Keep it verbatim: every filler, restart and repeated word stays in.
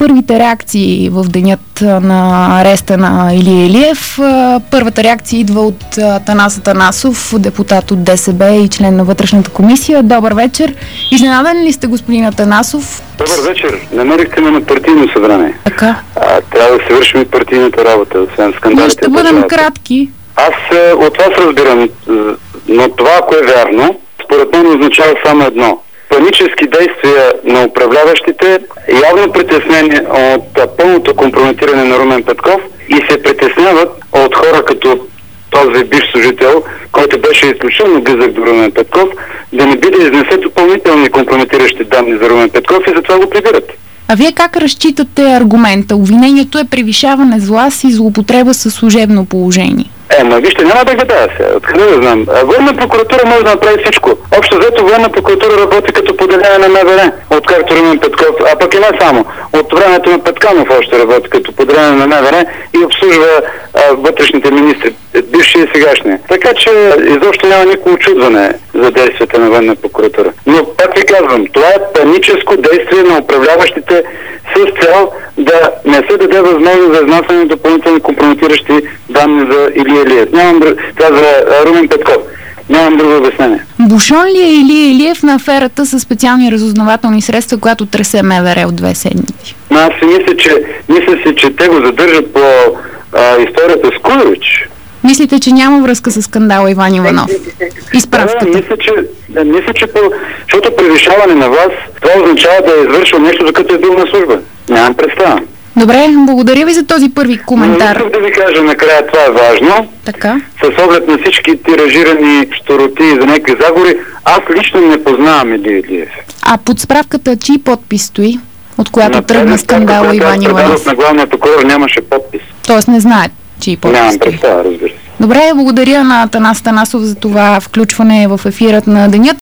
първите реакции в денят на ареста на Илия Илиев. Първата реакция идва от Атанас Атанасов, депутат от ДСБ и член на вътрешната комисия. Добър вечер. Изненаден ли сте, господин Атанасов? Добър вечер. Намерихте ме на партийно събрание. Така. А, трябва да се вършим и партийната работа, освен скандалите. Ние ще бъдем кратки. Аз от вас разбирам, но това, ако е вярно, според мен означава само едно. Панически действия на управляващите, явно притеснение от пълното компрометиране на Румен Петков и се притесняват от хора като този бивш служител, който беше изключително близък до Румен Петков, да не би да изнесе допълнителни компрометиращи данни за Румен Петков и затова го прибират. А вие как разчитате аргумента? Обвинението е превишаване с власт и злоупотреба със служебно положение. Е, ма вижте, няма да гадая сега. Откъде да знам? Военна прокуратура може да направи всичко. Общо взето военна прокуратура работи като поделение на МВР, откакто Румен Петков, а пък и не само. От времето на Петканов още работи като поделение на МВР и обслужва а, вътрешните министри, бивши и сегашни. Така че изобщо няма никакво очудване за действията на военна прокуратура. Но пак ви казвам, това е паническо действие на управляващите с цел да не се даде възможност за изнасяне на допълнителни компрометиращи данни за Илия Илиев. Нямам друг... Това за Румен Петков. Нямам друго обяснение. Бушон ли е Илия Илиев на аферата с специални разузнавателни средства, която тресе МВР от две седмици? Но аз си мисля, че, мисля си, че те го задържат по а, историята с Курович. Мислите, че няма връзка с скандала Иван Иванов? Изправката. Да, мисля, че, да, мисля, че по... защото превишаване на власт, това означава да е извършил нещо, докато е бил на служба. Нямам представа. Добре, благодаря ви за този първи коментар. Но искам да ви кажа накрая, това е важно. Така. С оглед на всички тиражирани щуроти за някакви заговори, аз лично не познавам Илия Илиев. А под справката чий подпис стои, от която на тръгна скандала Иван Иванов? На главния прокурор нямаше подпис. Тоест не знаят чий подпис. Нямам представа, разбира се. Добре, благодаря на Атанас Атанасов за това включване в ефирът на денят.